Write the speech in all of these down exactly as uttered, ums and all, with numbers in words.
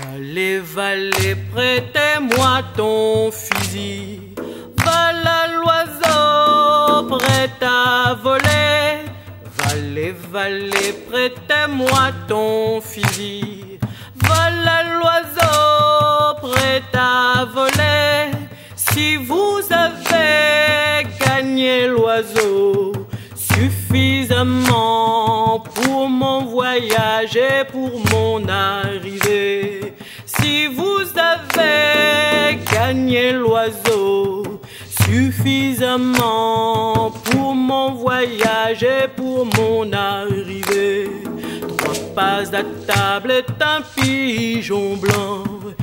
Valet, valet, prêtez-moi ton fusil. Voilà l'oiseau prêt à voler. Valet, valet, prêtez-moi ton fusil. Voilà l'oiseau prêt à voler. Si vous avez gagné l'oiseau suffisamment pour mon voyage et pour mon arrivée, si vous avez gagné l'oiseau suffisamment pour mon voyage et pour mon arrivée, trois passes à table est un pigeon blanc,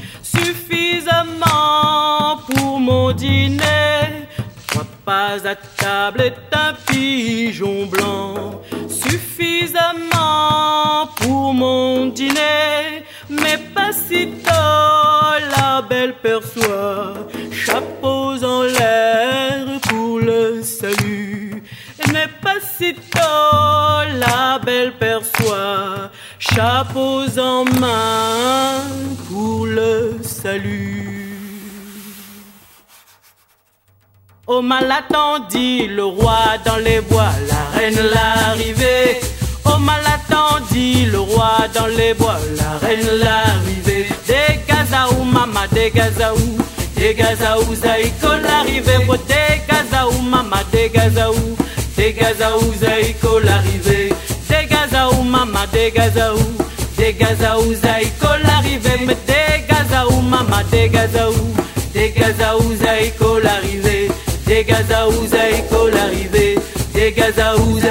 suffisamment pour mon dîner. Trois passes à table est un pigeon blanc, suffisamment pour mon dîner. Mais pas sitôt la belle perçoit chapeaux en l'air pour le salut. Mais pas sitôt la belle perçoit chapeaux en main pour le salut. Oh mal attendu, le roi dans les bois, la reine l'arrivée. Oh mal attendu, le roi dans les bois, la reine l'arrivée. Des Gazaou, mama, des Gazaou, des Gazaou, Zaïko l'arrivée. Des Gazaou, mama, des Gazaou, des Gazaou, Zaïko l'arrivée. Des Gazaou, mama, des Gazaou, des Gazaou, Zaïko l'arrivée. Mais des Gazaou, mama, des Gazaou, des Gazaou, Zaïko l'arrivée. Des Gazaou, Zaïko l'arrivée. Des Gazaou,